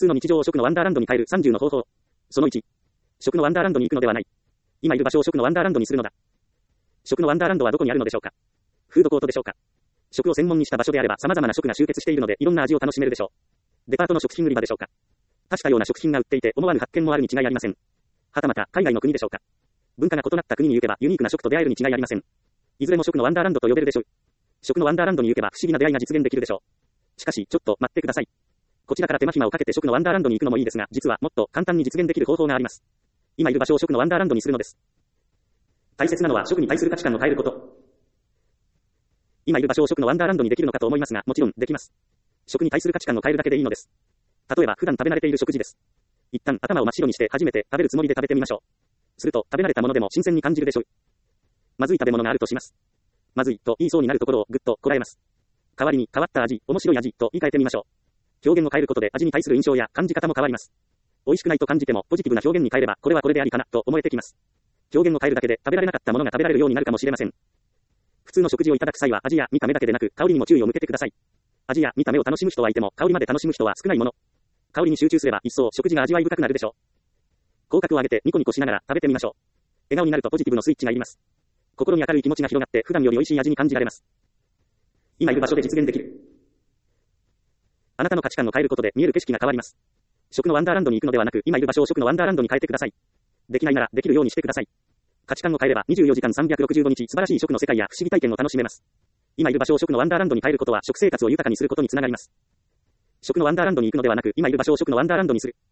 通の日常を食のワンダーランドに変える30の方法。その1。食のワンダーランドに行くのではない。今いる場所を食のワンダーランドにするのだ。食のワンダーランドはどこにあるのでしょうか。フードコートでしょうか。食を専門にした場所であれば様々な食が集結しているのでいろんな味を楽しめるでしょう。デパートの食品売り場でしょうか。多種多様な食品が売っていて思わぬ発見もあるに違いありません。はたまた海外の国でしょうか。文化が異なった国に行けばユニークな食と出会えるに違いありません。いずれも食のワンダーランドと呼べるでしょう。食のワンダーランドに行けば不思議な出会いが実現できるでしょう。しかしちょっと待ってください。こちらから手間暇をかけて食のワンダーランドに行くのもいいですが、実はもっと簡単に実現できる方法があります。今いる場所を食のワンダーランドにするのです。大切なのは食に対する価値観を変えること。今いる場所を食のワンダーランドにできるのかと思いますが、もちろんできます。食に対する価値観を変えるだけでいいのです。例えば普段食べ慣れている食事です。一旦頭を真っ白にして初めて食べるつもりで食べてみましょう。すると食べ慣れたものでも新鮮に感じるでしょう。まずい食べ物があるとします。まずいと言いそうになるところをぐっとこらえます。代わりに変わった味、面白い味と言い換えてみましょう。表現を変えることで味に対する印象や感じ方も変わります。美味しくないと感じてもポジティブな表現に変えればこれはこれでありかなと思えてきます。表現を変えるだけで食べられなかったものが食べられるようになるかもしれません。普通の食事をいただく際は味や見た目だけでなく香りにも注意を向けてください。味や見た目を楽しむ人はいても香りまで楽しむ人は少ないもの。香りに集中すれば一層食事が味わい深くなるでしょう。口角を上げてニコニコしながら食べてみましょう。笑顔になるとポジティブのスイッチがいります。心に明るい気持ちが広がって普段より美味しい味に感じられます。今いる場所で実現できる。あなたの価値観を変えることで見える景色が変わります。食のワンダーランドに行くのではなく今いる場所を食のワンダーランドに変えてください。できないならできるようにしてください。価値観を変えれば24時間365日素晴らしい食の世界や不思議体験を楽しめます。今いる場所を食のワンダーランドに変えることは食生活を豊かにすることにつながります。食のワンダーランドに行くのではなく今いる場所を食のワンダーランドにする。